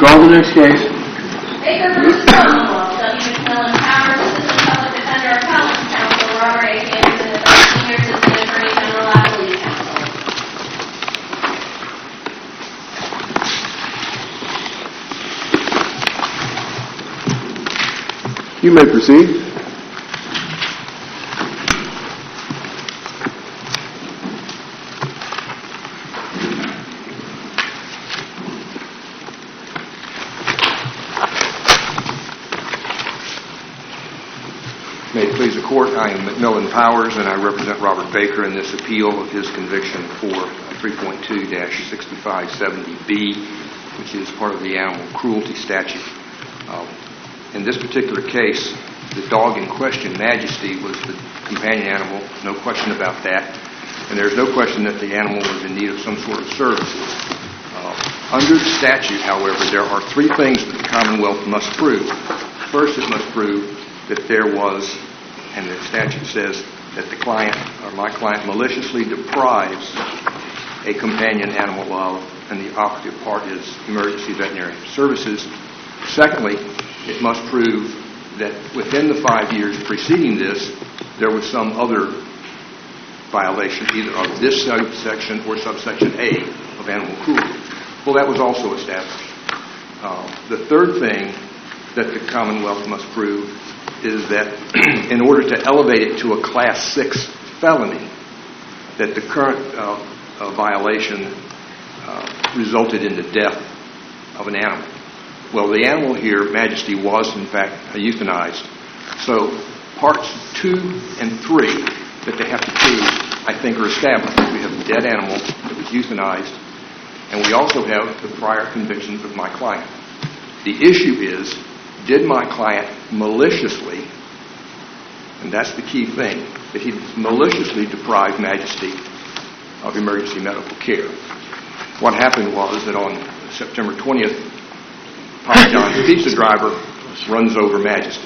Call the next case. Baker v. Commonwealth, W. McMillan Powers, Assistant Public Defender, Appellate Counsel, Robert A. Anderson, Senior Assistant Attorney General, Appellate Counsel. You may proceed. May it please the Court, I am McMillan Powers, and I represent Robert Baker in this appeal of his conviction for 3.2-6570B, which is part of the animal cruelty statute. In this particular case, the dog in question, Majesty, was the companion animal, no question about that, and there's no question that the animal was in need of some sort of services. Under the statute, however, there are three things that the Commonwealth must prove. First, it must prove that there was, and the statute says that the client, or my client, maliciously deprives a companion animal of, and the operative part is emergency veterinary services. Secondly, it must prove that within the 5 years preceding this, there was some other violation, either of this subsection or subsection A of animal cruelty. Well, that was also established. The third thing that the Commonwealth must prove is that in order to elevate it to a Class 6 felony, that the current violation resulted in the death of an animal. Well, the animal here, Majesty, was in fact euthanized. So parts 2 and 3 that they have to prove, I think, are established. We have a dead animal that was euthanized, and we also have the prior convictions of my client. The issue is, did my client maliciously, and that's the key thing, that he maliciously deprived Majesty of emergency medical care. What happened was that on September 20th, Papa John's pizza driver runs over Majesty.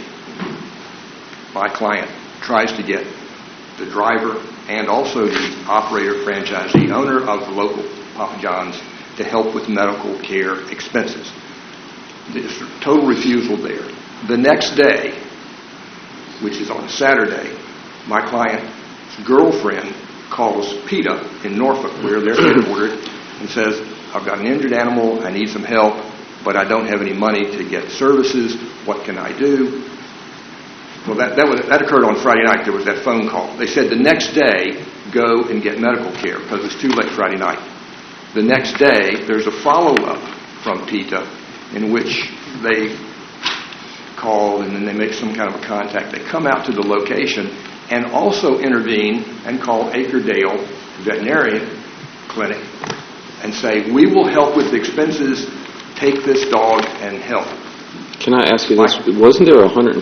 My client tries to get the driver and also the operator, franchisee, owner of the local Papa John's to help with medical care expenses. There's a total refusal there. The next day, which is on a Saturday, my client's girlfriend calls PETA in Norfolk, where they're headquartered, and says, I've got an injured animal, I need some help, but I don't have any money to get services. What can I do? Well, that occurred on Friday night. There was that phone call. They said the next day, go and get medical care because it was too late Friday night. The next day, there's a follow-up from PETA in which they call and then they make some kind of a contact. They come out to the location and also intervene and call Acredale Veterinarian Clinic and say, we will help with the expenses, take this dog and help. Can I ask you this? Wasn't there $150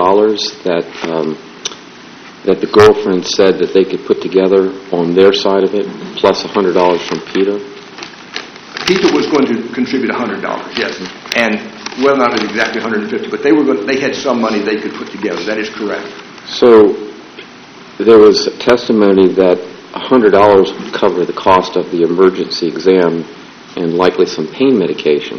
that the girlfriend said that they could put together on their side of it, plus $100 from PETA? PETA was going to contribute $100, yes, and well, not exactly $150, but they had some money they could put together. That is correct. So there was testimony that $100 would cover the cost of the emergency exam and likely some pain medication.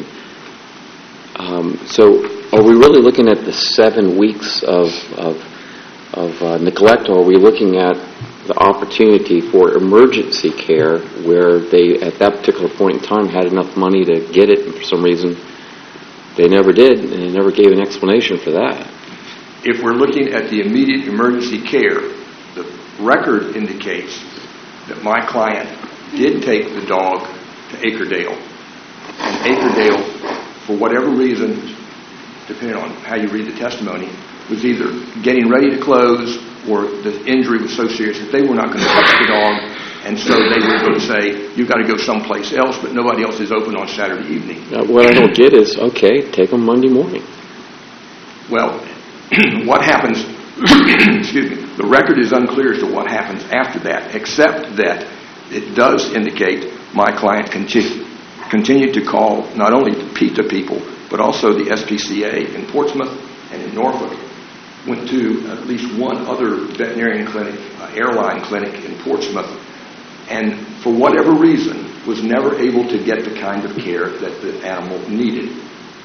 So are we really looking at the 7 weeks of neglect, or are we looking at the opportunity for emergency care where they, at that particular point in time, had enough money to get it, and for some reason they never did, and they never gave an explanation for that? If we're looking at the immediate emergency care, the record indicates that my client did take the dog to Acredale, and Acredale, for whatever reason, depending on how you read the testimony, was either getting ready to close or the injury was so serious that they were not going to touch the dog, and so they were going to say, you've got to go someplace else, but nobody else is open on Saturday evening. What I don't get is, okay, take them Monday morning. Well, what happens, excuse me, the record is unclear as to what happens after that, except that it does indicate my client continued to call not only the PETA people, but also the SPCA in Portsmouth and in Norfolk, went to at least one other veterinarian clinic, airline clinic in Portsmouth, and for whatever reason was never able to get the kind of care that the animal needed.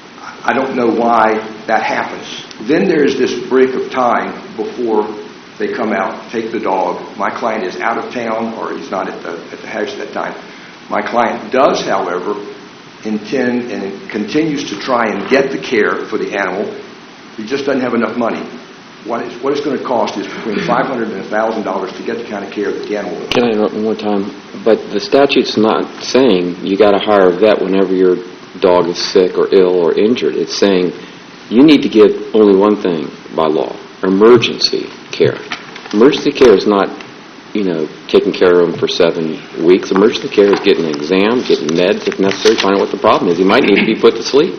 I don't know why that happens. Then there's this break of time before they come out, take the dog. My client is out of town, or he's not at the house at that time. My client does, however, intend and continues to try and get the care for the animal. He just doesn't have enough money. What it's going to cost is between $500 and $1,000 to get the kind of care that the animal will. Can I interrupt one more time? But the statute's not saying you got to hire a vet whenever your dog is sick or ill or injured. It's saying you need to give only one thing by law: emergency care. Emergency care is not, taking care of him for 7 weeks. Emergency care is getting an exam, getting meds if necessary, find out what the problem is. He might need to be put to sleep.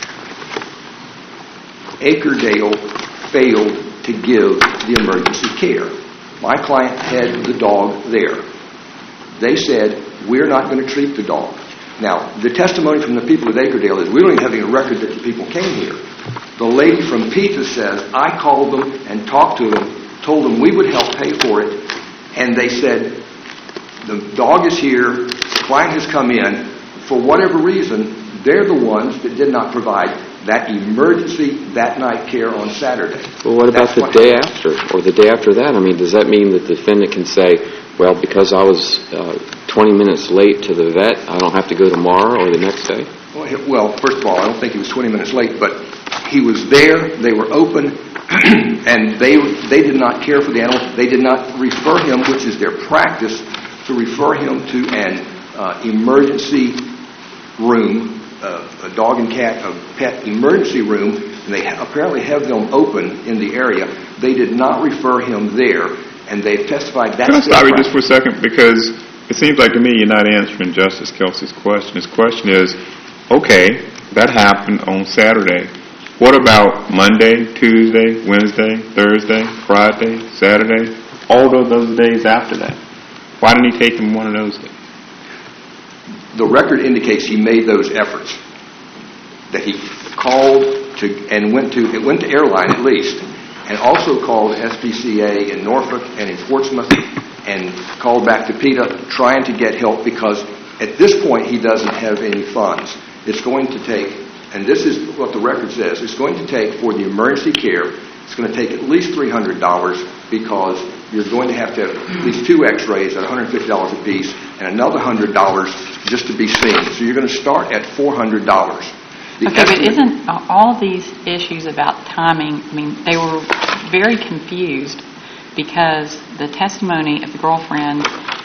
Acredale failed to give the emergency care. My client had the dog there. They said, we're not going to treat the dog. Now, the testimony from the people at Acredale is, we don't even have any record that the people came here. The lady from PETA says, I called them and talked to them, told them we would help pay for it, and they said, the dog is here, the client has come in. For whatever reason, they're the ones that did not provide that emergency, that night care on Saturday. Well, what about the day after, or the day after that? I mean, does that mean that the defendant can say, well, because I was 20 minutes late to the vet, I don't have to go tomorrow or the next day? Well, first of all, I don't think he was 20 minutes late, but he was there, they were open, and they did not care for the animal. They did not refer him, which is their practice, to refer him to an emergency room, a dog and cat, a pet emergency room, and they apparently have them open in the area. They did not refer him there, and they've testified that's Can I stop you practice. just for a second? Because it seems like to me you're not answering Justice Kelsey's question. His question is, okay, that happened on Saturday. What about Monday, Tuesday, Wednesday, Thursday, Friday, Saturday, all of those days after that? Why didn't he take him one of those days? The record indicates he made those efforts, that he called to and went to Airline at least, and also called SPCA in Norfolk and in Portsmouth, and called back to PETA trying to get help, because at this point he doesn't have any funds. It's going to take, and this is what the record says, it's going to take for the emergency care, it's going to take at least $300, because you're going to have at least 2 x-rays at $150 a piece and another $100 just to be seen. So you're going to start at $400. But isn't all these issues about timing, I mean, they were very confused because the testimony of the girlfriend,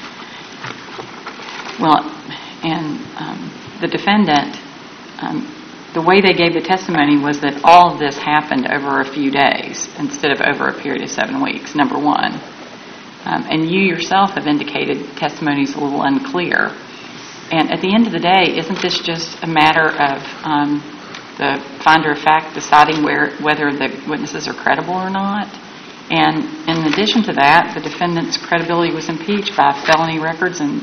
and the defendant, the way they gave the testimony was that all of this happened over a few days instead of over a period of 7 weeks, number one. And you yourself have indicated testimony is a little unclear. And at the end of the day, isn't this just a matter of the finder of fact deciding whether the witnesses are credible or not? And in addition to that, the defendant's credibility was impeached by felony records and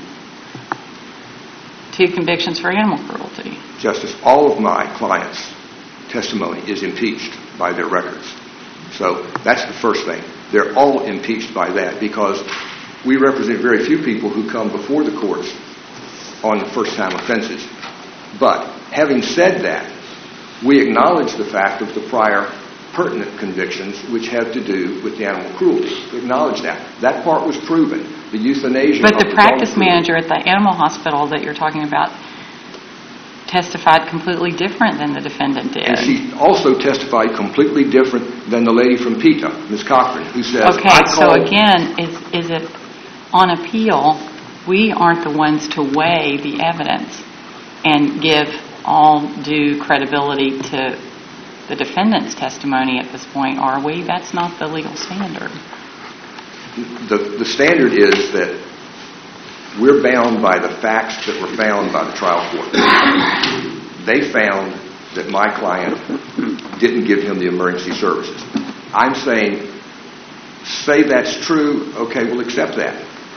2 convictions for animal cruelty. Justice, all of my clients' testimony is impeached by their records. So that's the first thing. They're all impeached by that, because we represent very few people who come before the courts on the first-time offenses. But having said that, we acknowledge the fact of the prior pertinent convictions which have to do with the animal cruelty. We acknowledge that. That part was proven. The euthanasia... But the practice manager at the animal hospital that you're talking about testified completely different than the defendant did. And she also testified completely different than the lady from PETA, Ms. Cochran, who says... Okay, so again, is it on appeal, we aren't the ones to weigh the evidence and give all due credibility to the defendant's testimony at this point, are we? That's not the legal standard. The standard is that we're bound by the facts that were found by the trial court. They found that my client didn't give him the emergency services. I'm saying, say that's true, okay, we'll accept that.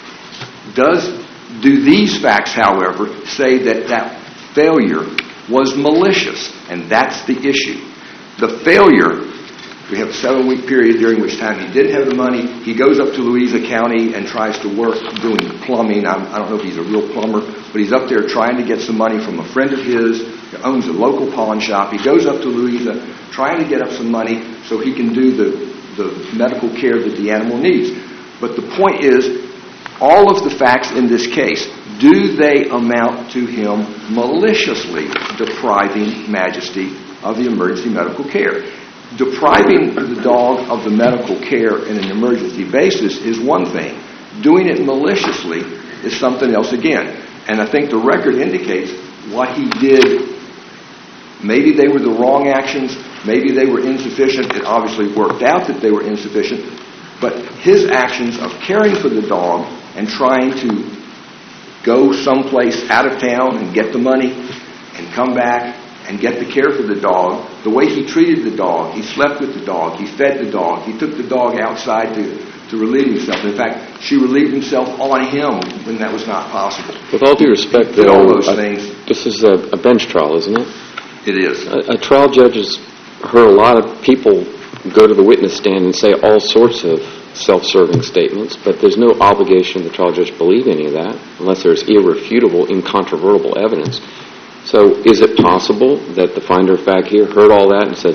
Do these facts, however, say that that failure was malicious? And that's the issue. The failure, we have a 7-week period during which time he didn't have the money. He goes up to Louisa County and tries to work doing plumbing. I don't know if he's a real plumber, but he's up there trying to get some money from a friend of his who owns a local pawn shop. He goes up to Louisa trying to get up some money so he can do the medical care that the animal needs. But the point is, all of the facts in this case, do they amount to him maliciously depriving Majesty of the emergency medical care? Depriving the dog of the medical care in an emergency basis is one thing. Doing it maliciously is something else again. And I think the record indicates what he did. Maybe they were the wrong actions. Maybe they were insufficient. It obviously worked out that they were insufficient. But his actions of caring for the dog and trying to go someplace out of town and get the money and come back and get the care for the dog, the way he treated the dog, he slept with the dog, he fed the dog, he took the dog outside to relieve himself. In fact, she relieved himself on him when that was not possible. With all due respect, Did all those things. This is a bench trial, isn't it? It is. A trial judge has heard a lot of people go to the witness stand and say all sorts of self-serving statements, but there's no obligation of the trial judge to believe any of that unless there's irrefutable, incontrovertible evidence. So is it possible that the finder of fact here heard all that and said,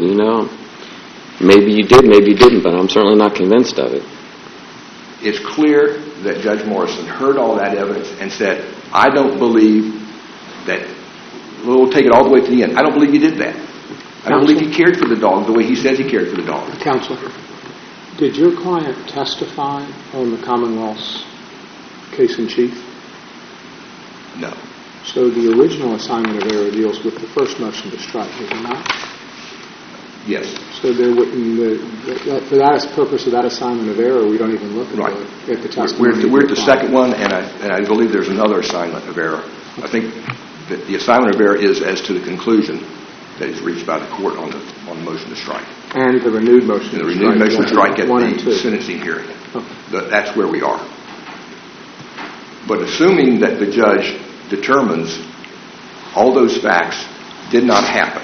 maybe you did, maybe you didn't, but I'm certainly not convinced of it? It's clear that Judge Morrison heard all that evidence and said, I don't believe that, we'll take it all the way to the end, I don't believe you did that. I don't believe he cared for the dog the way he says he cared for the dog. Counsel, did your client testify on the Commonwealth's case in chief? No. So the original assignment of error deals with the first motion to strike, is it not? Yes. So there wouldn't, for that purpose of that assignment of error, we don't even look at the testimony. We're at the second one, and I believe there's another assignment of error. I think that the assignment of error is as to the conclusion that is reached by the court on the motion to strike. And the renewed motion And the renewed motion to strike at the 2. sentencing hearing. Okay. That's where we are. But assuming that the judge determines all those facts did not happen,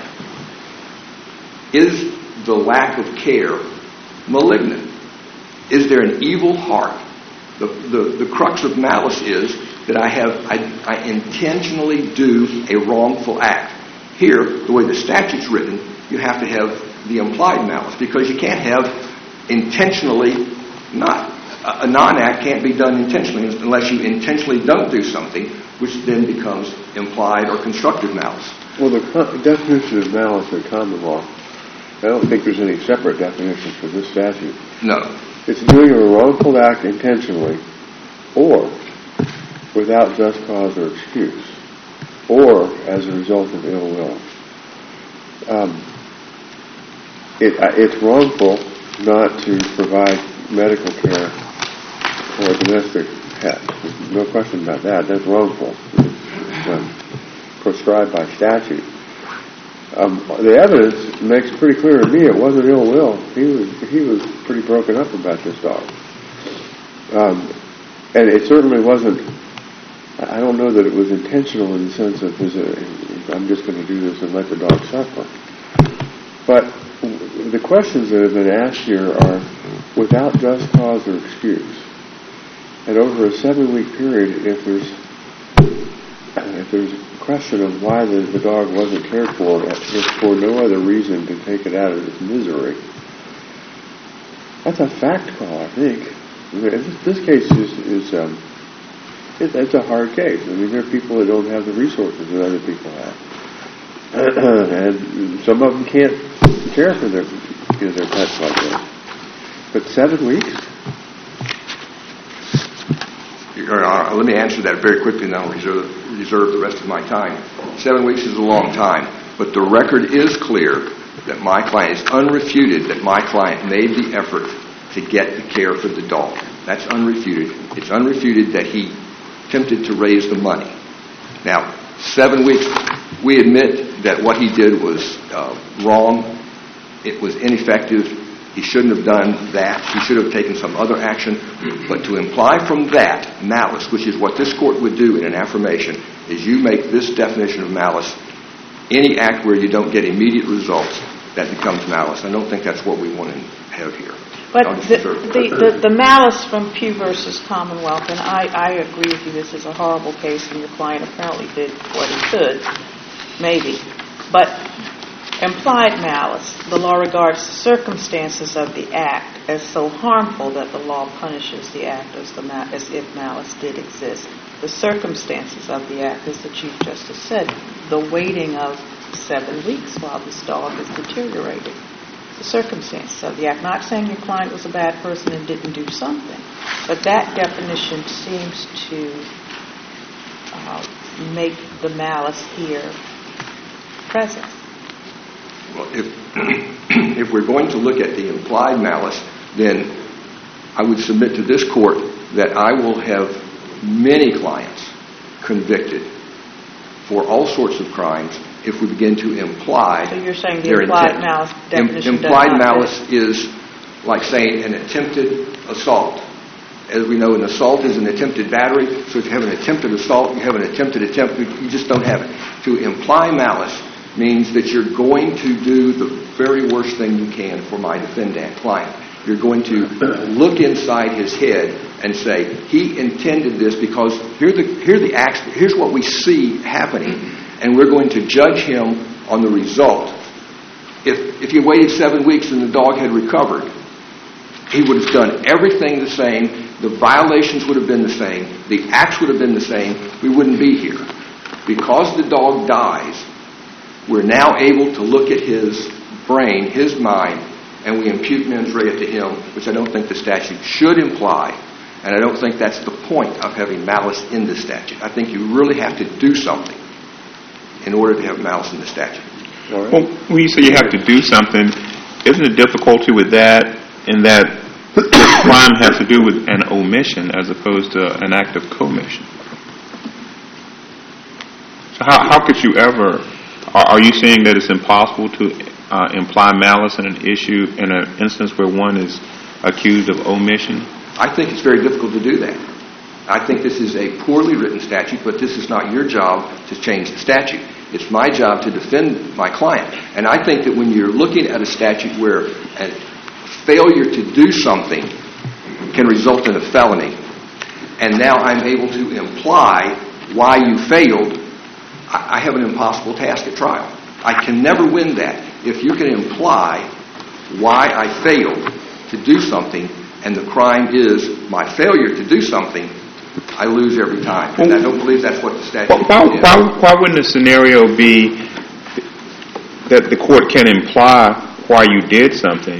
is the lack of care malignant? Is there an evil heart? The crux of malice is that I intentionally do a wrongful act. Here, the way the statute's written, you have to have the implied malice, because you can't have intentionally not. A non-act can't be done intentionally unless you intentionally don't do something, which then becomes implied or constructive malice. Well, the definition of malice in common law, I don't think there's any separate definition for this statute. No. It's doing a wrongful act intentionally or without just cause or excuse or as a result of ill will. It's wrongful not to provide medical care for a domestic pet. No question about that. That's wrongful. It's prescribed by statute. The evidence makes it pretty clear to me it wasn't ill will. He was pretty broken up about this dog. And it certainly wasn't, I don't know that it was intentional in the sense of I'm just going to do this and let the dog suffer. But the questions that have been asked here are without just cause or excuse. And over a 7-week period, if there's a question of why the dog wasn't cared for, if for no other reason to take it out of its misery, that's a fact call, I think. This case it's a hard case. I mean, there are people that don't have the resources that other people have. And some of them can't care for their pets like that. But 7 weeks? Let me answer that very quickly, and I'll reserve the rest of my time. 7 weeks is a long time, but the record is clear that my client is unrefuted, that my client made the effort to get the care for the dog. That's unrefuted. It's unrefuted that he attempted to raise the money. Now, 7 weeks, we admit that what he did was wrong. It was ineffective. He shouldn't have done that. He should have taken some other action. But to imply from that malice, which is what this court would do in an affirmation, is you make this definition of malice any act where you don't get immediate results, that becomes malice. I don't think that's what we want to have here. But Dr. the malice from Pugh versus Commonwealth, and I agree with you, this is a horrible case, and your client apparently did what he could, maybe. But implied malice, the law regards the circumstances of the act as so harmful that the law punishes the act as if malice did exist. The circumstances of the act, as the Chief Justice said, the waiting of 7 weeks while this dog is deteriorating. The circumstances of the act. Not saying your client was a bad person and didn't do something, but that definition seems to make the malice here present. Well, if we're going to look at the implied malice, then I would submit to this court that I will have many clients convicted for all sorts of crimes if we begin to imply. So you're saying the their implied intent. malice definition Implied does not malice is like saying an attempted assault. As we know, an assault is an attempted battery. So if you have an attempted assault, you have an attempted attempt. You just don't have it. To imply malice means that you're going to do the very worst thing you can for my defendant client. You're going to look inside his head and say, he intended this because here are the acts, here's what we see happening, and we're going to judge him on the result. If you waited 7 weeks and the dog had recovered, he would have done everything the same, the violations would have been the same, the acts would have been the same, we wouldn't be here. Because the dog dies, we're now able to look at his brain, his mind, and we impute mens rea to him, which I don't think the statute should imply, and I don't think that's the point of having malice in the statute. I think you really have to do something in order to have malice in the statute. Well, when you say you have to do something, isn't the difficulty with that in that crime has to do with an omission as opposed to an act of commission? So how could you ever... Are you saying that it's impossible to imply malice in an issue, in an instance where one is accused of omission? I think it's very difficult to do that. I think this is a poorly written statute, but this is not your job to change the statute. It's my job to defend my client. And I think that when you're looking at a statute where a failure to do something can result in a felony, and now I'm able to imply why you failed, I have an impossible task at trial. I can never win that. If you can imply why I failed to do something, and the crime is my failure to do something, I lose every time. And I don't believe that's what the statute is. Why wouldn't the scenario be that the court can imply why you did something,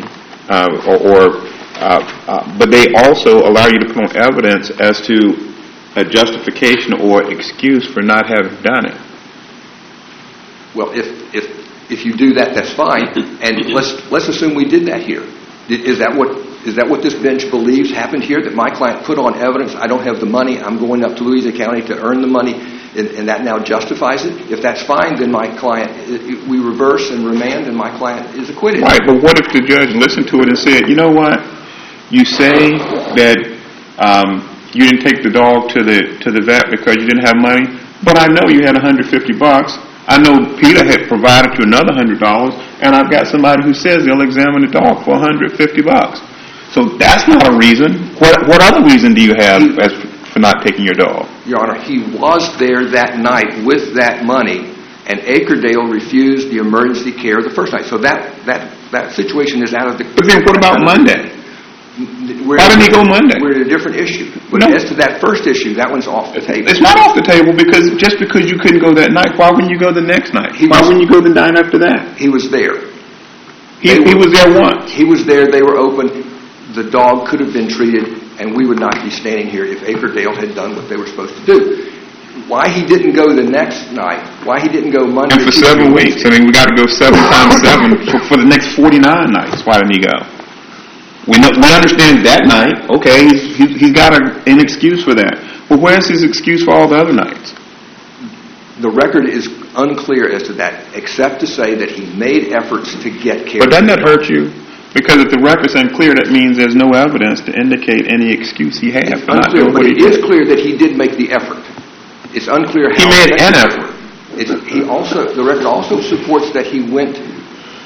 but they also allow you to put on evidence as to a justification or excuse for not having done it? Well, if you do that, that's fine. And let's assume we did that here. Is that what this bench believes happened here? That my client put on evidence, I don't have the money, I'm going up to Louisiana County to earn the money, and that now justifies it? If that's fine, then my client, we reverse and remand, and my client is acquitted. Right, but what if the judge listened to it and said, you know what, you say that you didn't take the dog to the vet because you didn't have money, but I know you had $150. I know Peter had provided you another $100, and I've got somebody who says they'll examine the dog for $150. So that's not a reason. What other reason do you have for not taking your dog? Your Honor, he was there that night with that money, and Acredale refused the emergency care the first night. So that situation is out of the... But then what about Monday? Why didn't he go Monday? We're at a different issue. But as to that first issue, that one's off the table. It's not off the table because just because you couldn't go that night, why wouldn't you go the next night? Why wouldn't you go the night after that? He was there. He was there once. He was there. They were open. The dog could have been treated, and we would not be standing here if Acredale had done what they were supposed to do. Why he didn't go the next night, why he didn't go Monday... And for 7 weeks. I mean, we got to go 7 times 7 for the next 49 nights. Why didn't he go? We understand that night, okay, he's got an excuse for that. But where's his excuse for all the other nights? The record is unclear as to that, except to say that he made efforts to get care. But doesn't that hurt you? Because if the record's unclear, that means there's no evidence to indicate any excuse he had for not doing what he did. It is clear that he did make the effort. It's unclear how... He made an effort. The record also supports that he went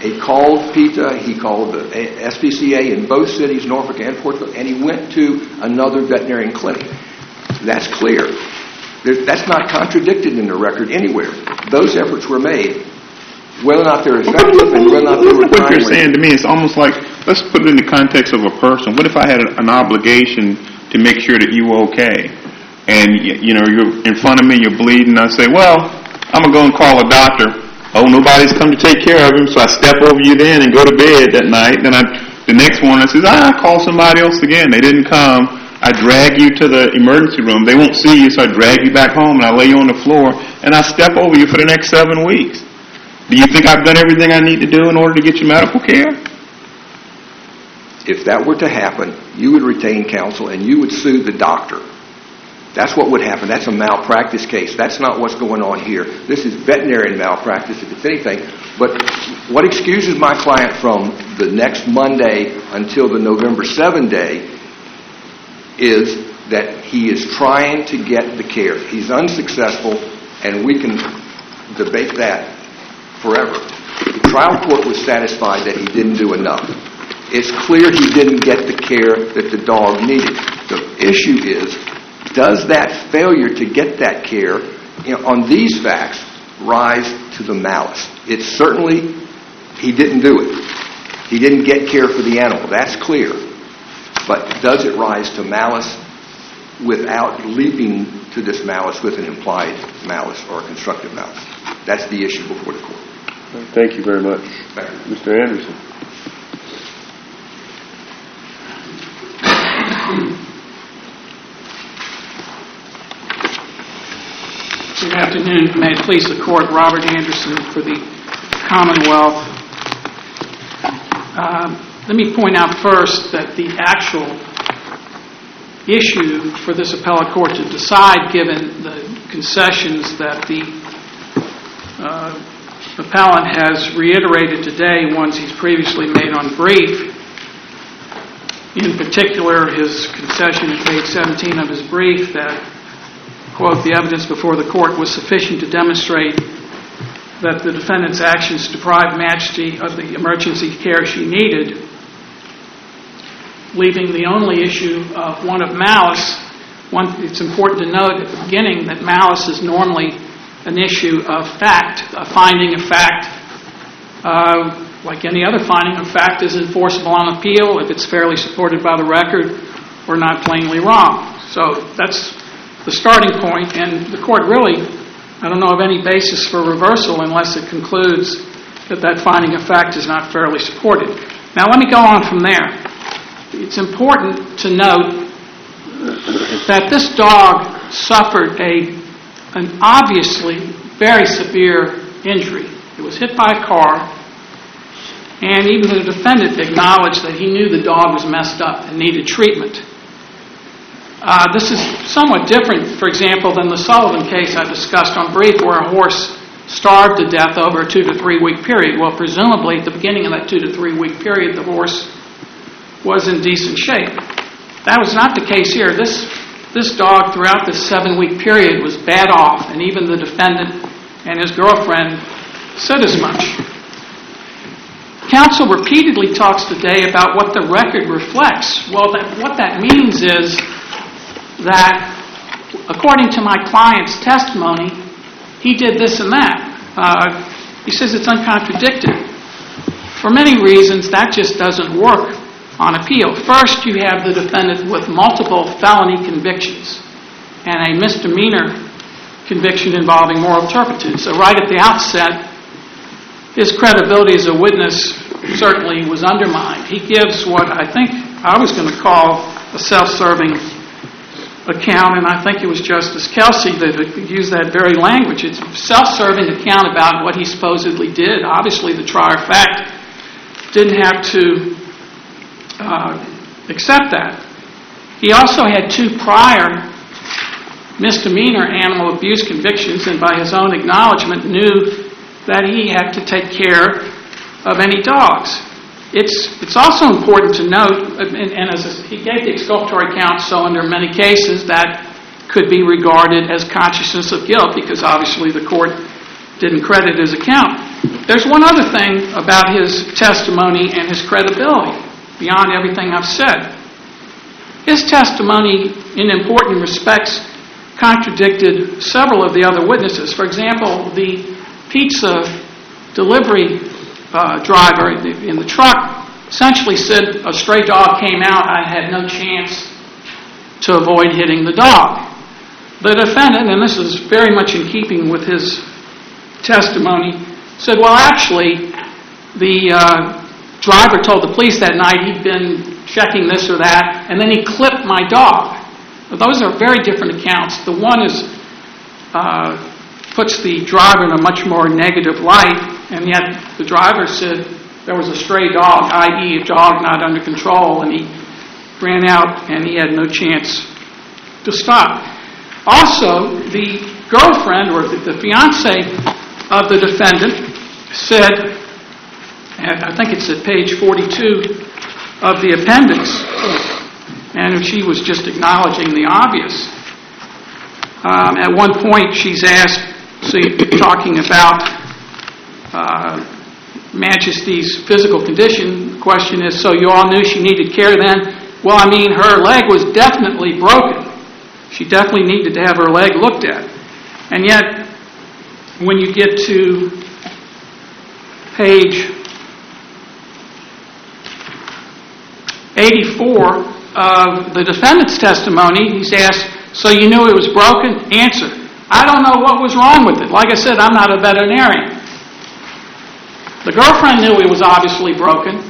He called PETA, he called the SPCA in both cities, Norfolk and Portsmouth, and he went to another veterinarian clinic. That's clear. That's not contradicted in the record anywhere. Those efforts were made. Whether or not they're effective and whether or not they were What you're timely. saying to me, it's almost like, let's put it in the context of a person. What if I had an obligation to make sure that you were okay? And, you're in front of me, you're bleeding, I say, well, I'm going to go and call a doctor. Oh, nobody's come to take care of him, so I step over you then and go to bed that night. Then the next morning I says, I call somebody else again. They didn't come. I drag you to the emergency room. They won't see you, so I drag you back home and I lay you on the floor and I step over you for the next 7 weeks. Do you think I've done everything I need to do in order to get you medical care? If that were to happen, you would retain counsel and you would sue the doctor. That's what would happen. That's a malpractice case. That's not what's going on here. This is veterinarian malpractice, if it's anything. But what excuses my client from the next Monday until the November 7 day is that he is trying to get the care. He's unsuccessful, and we can debate that forever. The trial court was satisfied that he didn't do enough. It's clear he didn't get the care that the dog needed. The issue is, does that failure to get that care on these facts rise to the malice? It's certainly, he didn't do it. He didn't get care for the animal. That's clear. But does it rise to malice without leaping to this malice with an implied malice or a constructive malice? That's the issue before the court. Thank you very much. Thank you. Mr. Anderson. Good afternoon. May it please the Court, Robert Anderson for the Commonwealth. Let me point out first that the actual issue for this appellate court to decide, given the concessions that the appellant has reiterated today, ones he's previously made on brief, in particular his concession at page 17 of his brief that, quote, the evidence before the court was sufficient to demonstrate that the defendant's actions deprived Majesty of the emergency care she needed, leaving the only issue of one of malice. It's important to note at the beginning that malice is normally an issue of fact. A finding of fact, like any other finding of fact, is enforceable on appeal if it's fairly supported by the record or not plainly wrong. So that's the starting point, and the court really, I don't know of any basis for reversal unless it concludes that that finding of fact is not fairly supported. Now let me go on from there. It's important to note that this dog suffered an obviously very severe injury. It was hit by a car, and even the defendant acknowledged that he knew the dog was messed up and needed treatment. This is somewhat different, for example, than the Sullivan case I discussed on brief, where a horse starved to death over a 2 to 3 week period. Well, presumably at the beginning of that 2 to 3 week period, the horse was in decent shape. That was not the case here. This dog, throughout this 7 week period, was bad off, and even the defendant and his girlfriend said as much. Counsel repeatedly talks today about what the record reflects. Well, what that means is that, according to my client's testimony, he did this and that. He says it's uncontradicted. For many reasons, that just doesn't work on appeal. First, you have the defendant with multiple felony convictions and a misdemeanor conviction involving moral turpitude. So right at the outset, his credibility as a witness certainly was undermined. He gives what I think I was going to call a self-serving account, and I think it was Justice Kelsey that used that very language. It's a self-serving account about what he supposedly did. Obviously, the trier of fact didn't have to accept that. He also had 2 prior misdemeanor animal abuse convictions, and by his own acknowledgement knew that he had to take care of any dogs. It's also important to note, and as he gave the exculpatory count, so under many cases that could be regarded as consciousness of guilt, because obviously the court didn't credit his account. there's one other thing about his testimony and his credibility, beyond everything I've said. His testimony, in important respects, contradicted several of the other witnesses. For example, the pizza delivery driver in the truck essentially said a stray dog came out, I had no chance to avoid hitting the dog. The defendant, and this is very much in keeping with his testimony, said, well, actually, the driver told the police that night he'd been checking this or that, and then he clipped my dog. Well, those are very different accounts. The one is puts the driver in a much more negative light, and yet the driver said there was a stray dog, i.e. a dog not under control, and he ran out and he had no chance to stop. Also, the girlfriend, or the fiancée of the defendant, said, and I think it's at page 42 of the appendix, and she was just acknowledging the obvious. At one point, she's asked, talking about Majesty's physical condition, the question is, so you all knew she needed care then? Well, I mean, her leg was definitely broken. She definitely needed to have her leg looked at. And yet, when you get to page 84 of the defendant's testimony, he's asked, so you knew it was broken? Answer, I don't know what was wrong with it. Like I said, I'm not a veterinarian. The girlfriend knew it was obviously broken.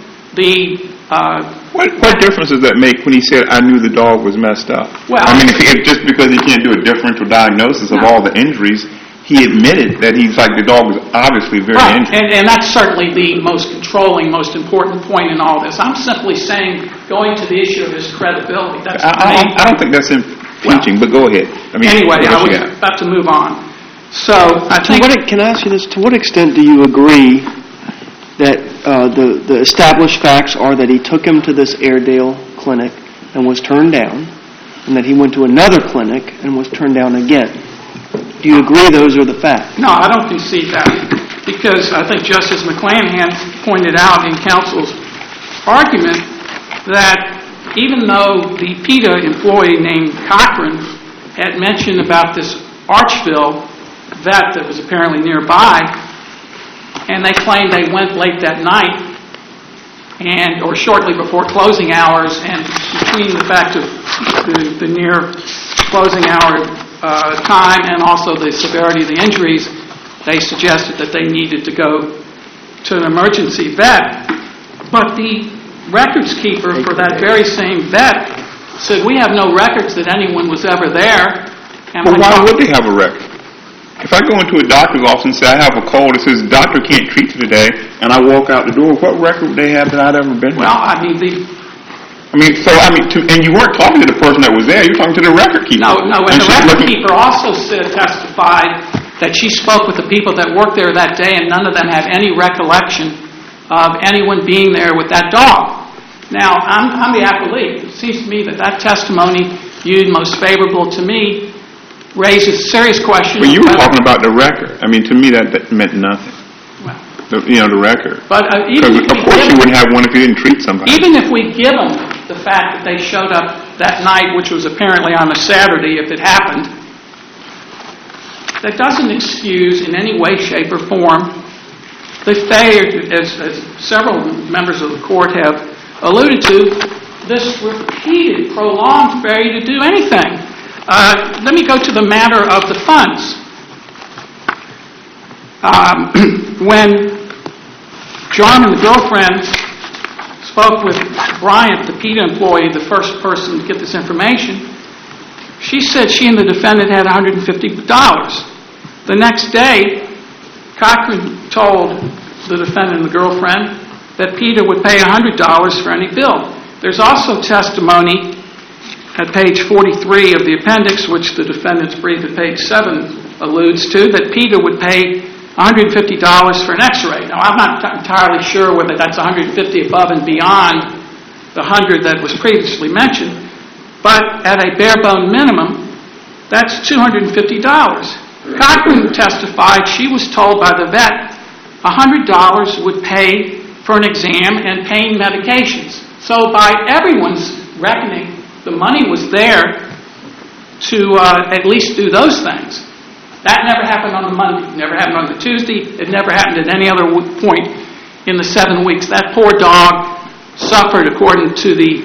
What difference does that make when he said, I knew the dog was messed up? Well, I mean, if just because he can't do a differential diagnosis of all the injuries, he admitted that he's like, the dog was obviously very injured. And that's certainly the most controlling, most important point in all this. I'm simply saying, going to the issue of his credibility. That's I don't think that's impeaching, but go ahead. I mean, anyway, I was about to move on. So, I think... Can I ask you this? To what extent do you agree that the established facts are that he took him to this Airedale clinic and was turned down, and that he went to another clinic and was turned down again? Do you agree those are the facts? No, I don't concede that, because I think Justice McClanahan pointed out in counsel's argument that even though the PETA employee named Cochran had mentioned about this Archville vet that was apparently nearby, and they claimed they went late that night, or shortly before closing hours, and between the fact of the near closing hour time and also the severity of the injuries, they suggested that they needed to go to an emergency vet. But the records keeper for that very same vet said, we have no records that anyone was ever there. And well, why would they have a record? If I go into a doctor's office and say, I have a cold, it says, doctor can't treat you today, and I walk out the door, what record would they have that I'd ever been there? Well, I mean, and you weren't talking to the person that was there, you were talking to the record keeper. No, and the record keeper also testified that she spoke with the people that worked there that day, and none of them have any recollection of anyone being there with that dog. Now, I'm the appellee. It seems to me that testimony, viewed most favorable to me, raises serious questions. Well, you were talking about the record. I mean, to me, that meant nothing. Well, the record. But because of course you wouldn't have one if you didn't treat somebody. Even if we give them the fact that they showed up that night, which was apparently on a Saturday, if it happened, that doesn't excuse in any way, shape, or form the failure, as several members of the court have alluded to, this repeated, prolonged failure to do anything. Let me go to the matter of the funds. When John and the girlfriend spoke with Bryant, the PETA employee, the first person to get this information, she said she and the defendant had $150. The next day, Cochran told the defendant and the girlfriend that PETA would pay $100 for any bill. There's also testimony at page 43 of the appendix, which the defendant's brief at page 7 alludes to, that PETA would pay $150 for an x-ray. Now, I'm not entirely sure whether that's $150 above and beyond the $100 that was previously mentioned, but at a bare-bone minimum, that's $250. Cochran testified she was told by the vet $100 would pay for an exam and pain medications. So by everyone's reckoning, the money was there to at least do those things. That never happened on the Monday, never happened on the Tuesday, it never happened at any other point in the 7 weeks. That poor dog suffered, according to the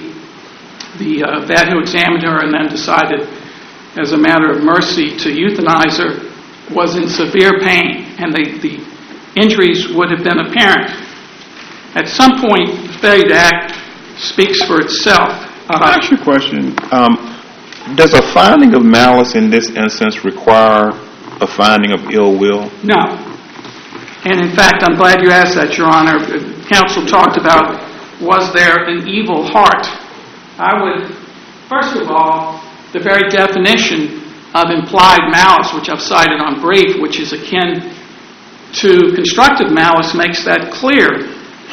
vet who examined her and then decided, as a matter of mercy, to euthanize her, was in severe pain, and the injuries would have been apparent. At some point, the failure to act speaks for itself. Can I ask you a question? Does a finding of malice in this instance require a finding of ill will? No. And in fact, I'm glad you asked that, Your Honor. Counsel talked about, was there an evil heart? I would, first of all, the very definition of implied malice, which I've cited on brief, which is akin to constructive malice, makes that clear.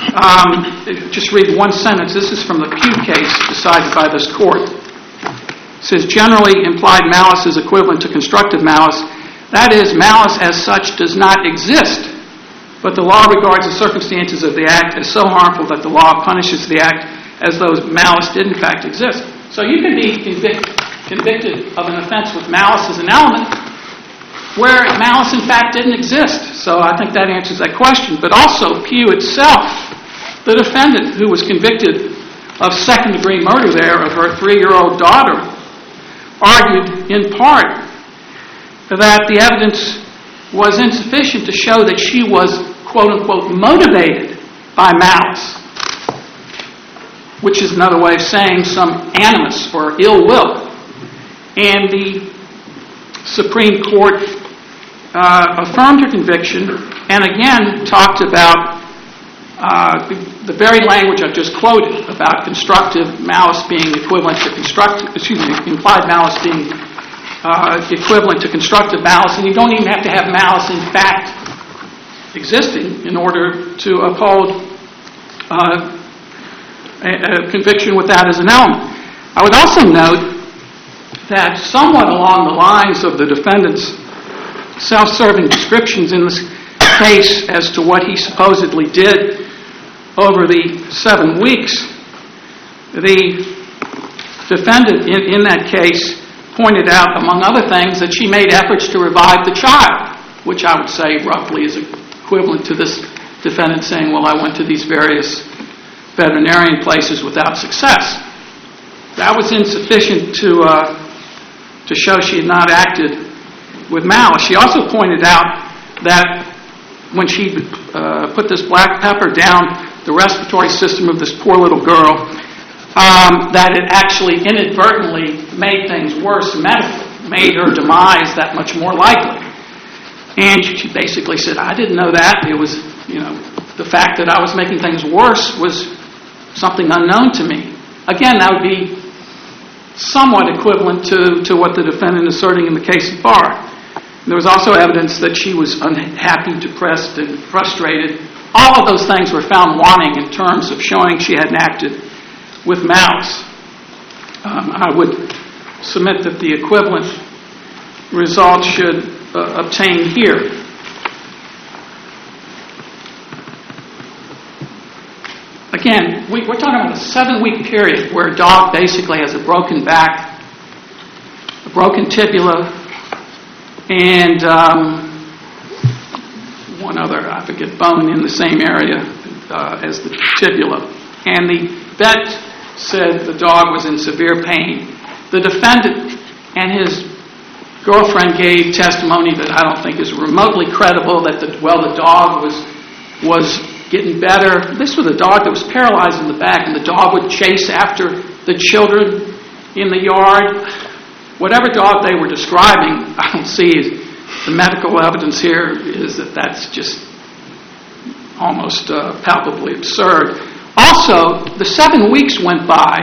Just read one sentence. This is from the Pugh case decided by this court. It says, generally, implied malice is equivalent to constructive malice. That is, malice as such does not exist, but the law regards the circumstances of the act as so harmful that the law punishes the act as though malice did in fact exist. So you can be convicted of an offense with malice as an element where malice in fact didn't exist. So I think that answers that question. But also, Pugh itself, the defendant who was convicted of second-degree murder there of her 3-year-old daughter, argued in part that the evidence was insufficient to show that she was, quote-unquote, motivated by malice, which is another way of saying some animus or ill will. And the Supreme Court affirmed her conviction and again talked about the very language I've just quoted about constructive malice being equivalent to implied malice being equivalent to constructive malice, and you don't even have to have malice in fact existing in order to uphold a conviction with that as an element. I would also note that somewhat along the lines of the defendant's self-serving descriptions in this case as to what he supposedly did over the 7 weeks, the defendant in that case pointed out, among other things, that she made efforts to revive the child, which I would say roughly is equivalent to this defendant saying, well, I went to these various veterinarian places without success. That was insufficient to show she had not acted with malice. She also pointed out that when she put this black pepper down the respiratory system of this poor little girl, that it actually inadvertently made things worse medically, made her demise that much more likely. And she basically said, I didn't know that. It was, the fact that I was making things worse was something unknown to me. Again, that would be somewhat equivalent to what the defendant is asserting in the case of Barr. There was also evidence that she was unhappy, depressed, and frustrated. All of those things were found wanting in terms of showing she hadn't acted with malice. I would submit that the equivalent result should obtain here. Again, we're talking about a 7-week period where a dog basically has a broken back, a broken tibia, and one other, I forget, bone in the same area as the tibia. And the vet said the dog was in severe pain. The defendant and his girlfriend gave testimony that I don't think is remotely credible, that the dog was getting better. This was a dog that was paralyzed in the back, and the dog would chase after the children in the yard. Whatever dog they were describing, I don't see the medical evidence here is that that's just almost palpably absurd. Also, the 7 weeks went by,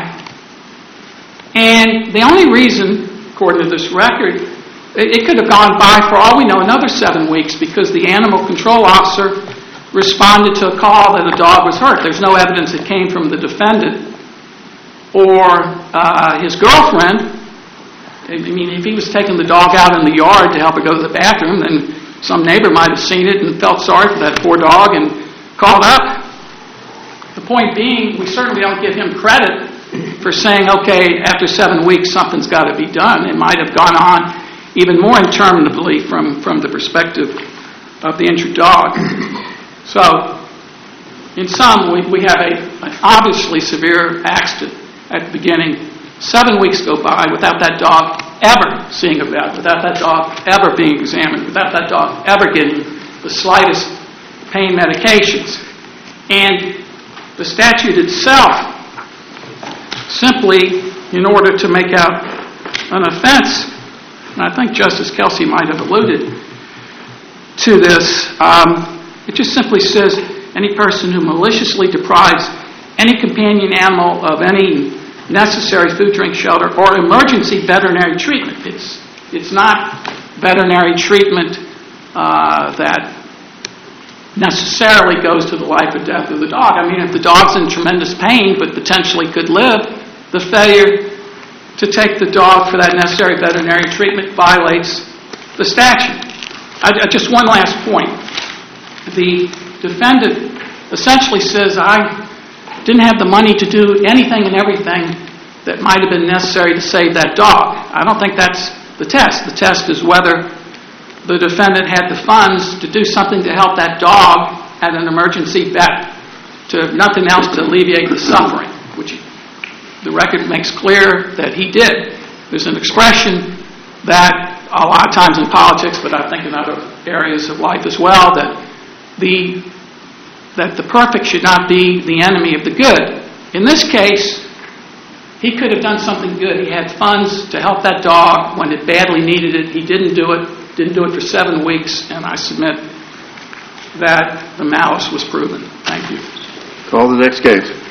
and the only reason, according to this record, it could have gone by, for all we know, another 7 weeks, because the animal control officer responded to a call that a dog was hurt. There's no evidence that came from the defendant or his girlfriend. I mean, if he was taking the dog out in the yard to help her go to the bathroom, then some neighbor might have seen it and felt sorry for that poor dog and called up. The point being, we certainly don't give him credit for saying, okay, after 7 weeks, something's got to be done. It might have gone on even more interminably from the perspective of the injured dog. So, in sum, we have an obviously severe accident at the beginning. 7 weeks go by without that dog ever seeing a vet, without that dog ever being examined, without that dog ever getting the slightest pain medications. And the statute itself, simply in order to make out an offense, and I think Justice Kelsey might have alluded to this, it just simply says any person who maliciously deprives any companion animal of any necessary food, drink, shelter, or emergency veterinary treatment. It's not veterinary treatment that necessarily goes to the life or death of the dog. I mean, if the dog's in tremendous pain but potentially could live, the failure to take the dog for that necessary veterinary treatment violates the statute. Just one last point. The defendant essentially says, I didn't have the money to do anything and everything that might have been necessary to save that dog. I don't think that's the test. The test is whether the defendant had the funds to do something to help that dog at an emergency vet, to nothing else to alleviate the suffering, which the record makes clear that he did. There's an expression that a lot of times in politics, but I think in other areas of life as well, that the perfect should not be the enemy of the good. In this case, he could have done something good. He had funds to help that dog when it badly needed it. He didn't do it for 7 weeks, and I submit that the malice was proven. Thank you. Call the next case.